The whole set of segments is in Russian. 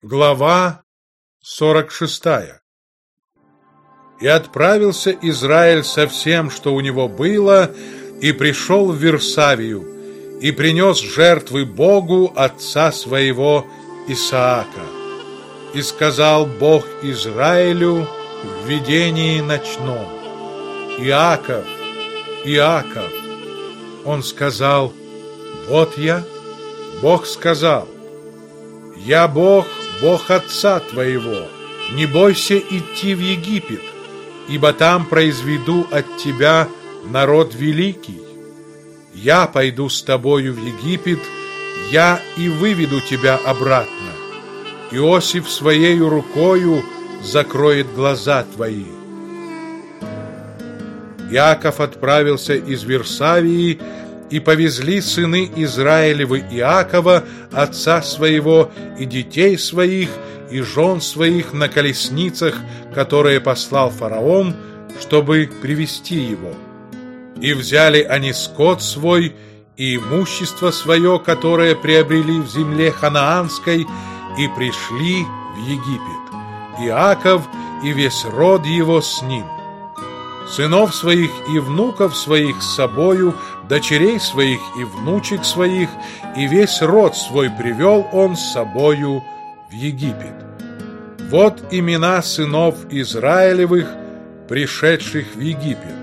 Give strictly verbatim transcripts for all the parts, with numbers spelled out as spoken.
Глава сорок шестая. И отправился Израиль со всем, что у него было, и пришел в Вирсавию, и принес жертвы Богу отца своего Исаака. И сказал Бог Израилю в видении ночном: Иаков, Иаков. Он сказал: вот я. Бог сказал: я Бог, Бог отца твоего, не бойся идти в Египет, ибо там произведу от тебя народ великий. Я пойду с тобою в Египет, я и выведу тебя обратно. Иосиф своею рукою закроет глаза твои. Иаков отправился из Вирсавии, и повезли сыны Израилевы Иакова, отца своего, и детей своих, и жен своих на колесницах, которые послал фараон, чтобы привести его. И взяли они скот свой и имущество свое, которое приобрели в земле ханаанской, и пришли в Египет, Иаков и весь род его с ним. Сынов своих и внуков своих с собою, дочерей своих и внучек своих, и весь род свой привел он с собою в Египет. Вот имена сынов Израилевых, пришедших в Египет: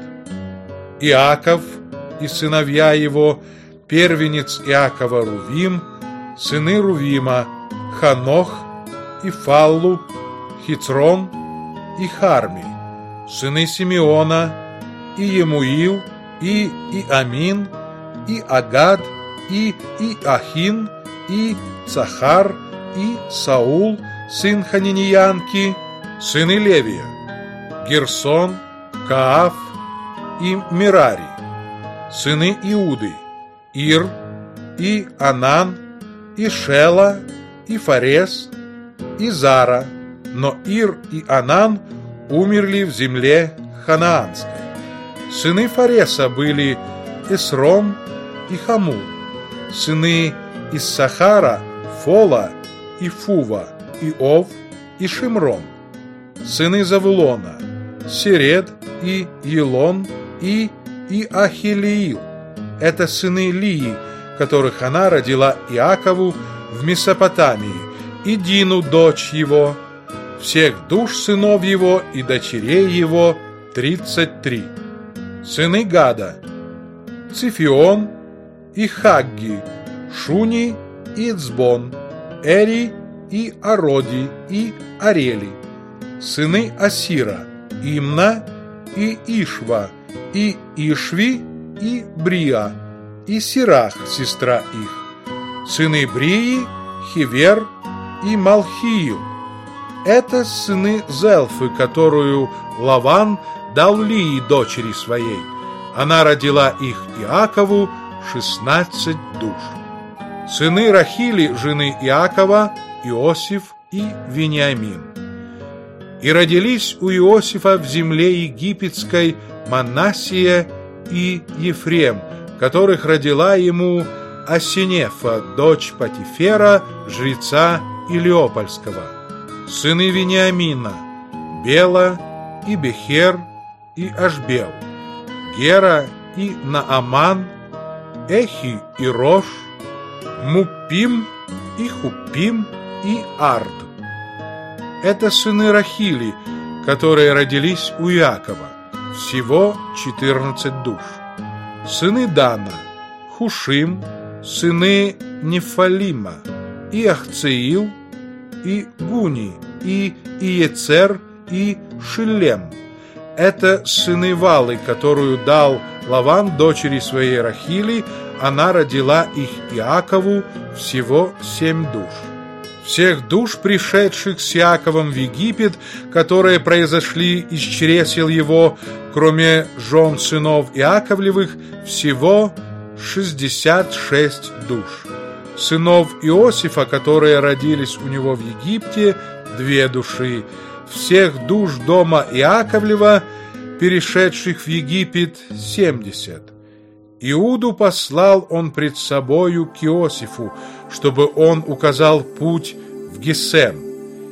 Иаков и сыновья его, первенец Иакова Рувим, сыны Рувима, Ханох и Фаллу, Хицрон и Харми, сыны Симеона, и Емуил, и Иамин, и Агад, и Иахин, и Цахар, и Саул, сын Ханиньянки, сыны Левия, Герсон, Кааф и Мерари, сыны Иуды, Ир, и Анан, и Шела, и Фарес, и Зара, но Ир и Анан умерли в земле ханаанской. Сыны Фареса были Эсром и Хамул, сыны Иссахара Фола и Фува, и Ов и Шимрон, сыны Завулона Серед и Елон и Иахилиил. Это сыны Лии, которых она родила Иакову в Месопотамии, и Дину, дочь его. Всех душ сынов его и дочерей его тридцать три. Сыны Гада: Цифион и Хагги, Шуни и Цбон, Эри и Ароди и Арели. Сыны Асира: Имна и Ишва, и Ишви и Брия, и Сирах, сестра их. Сыны Брии: Хивер и Малхиил. Это сыны Зелфы, которую Лаван дал Лии, дочери своей. Она родила их Иакову шестнадцать душ. Сыны Рахили, жены Иакова: Иосиф и Вениамин. И родились у Иосифа в земле египетской Манассия и Ефрем, которых родила ему Асинефа, дочь Патифера, жреца Илиопольского. Сыны Вениамина: Бела и Бехер и Ашбел, Гера и Нааман, Эхи и Рош, Муппим и Хуппим и Ард. Это сыны Рахили, которые родились у Иакова, всего четырнадцать душ. Сыны Дана: Хушим, сыны Нефалима, и Ахцеил, и Гуни, и Иецер, и Шиллем. Это сыны Валы, которую дал Лаван дочери своей Рахили, она родила их Иакову, всего семь душ. Всех душ, пришедших с Иаковом в Египет, которые произошли из чресел его, кроме жен сынов Иаковлевых, всего шестьдесят шесть душ. Сынов Иосифа, которые родились у него в Египте, две души. Всех душ дома Иаковлева, перешедших в Египет, семьдесят. Иуду послал он пред собою к Иосифу, чтобы он указал путь в Гесем.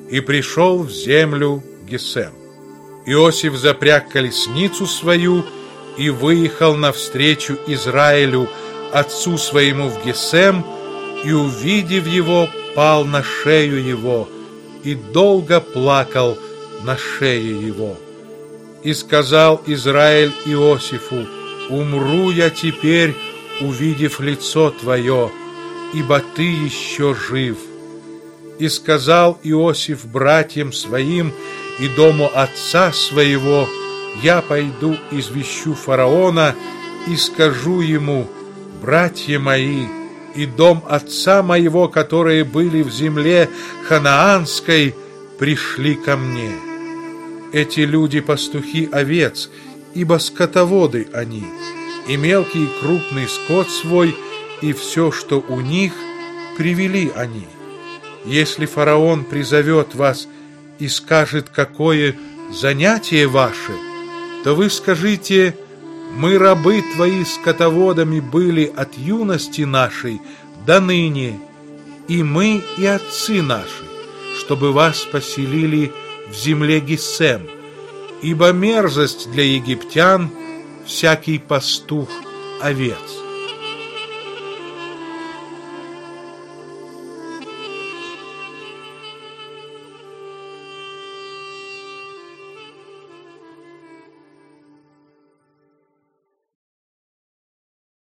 и пришел в землю Гесем. Иосиф запряг колесницу свою и выехал навстречу Израилю, отцу своему, в Гесем, и, увидев его, пал на шею его, и долго плакал на шее его. И сказал Израиль Иосифу: «Умру я теперь, увидев лицо твое, ибо ты еще жив». И сказал Иосиф братьям своим и дому отца своего: «Я пойду извещу фараона и скажу ему: братья мои и дом отца моего, которые были в земле ханаанской, пришли ко мне. Эти люди пастухи овец, ибо скотоводы они, и мелкий и крупный скот свой, и все, что у них, привели они. Если фараон призовет вас и скажет, какое занятие ваше, то вы скажите: мы, рабы твои, скотоводами были от юности нашей до ныне, и мы, и отцы наши, чтобы вас поселили в земле Гесем, ибо мерзость для египтян всякий пастух овец».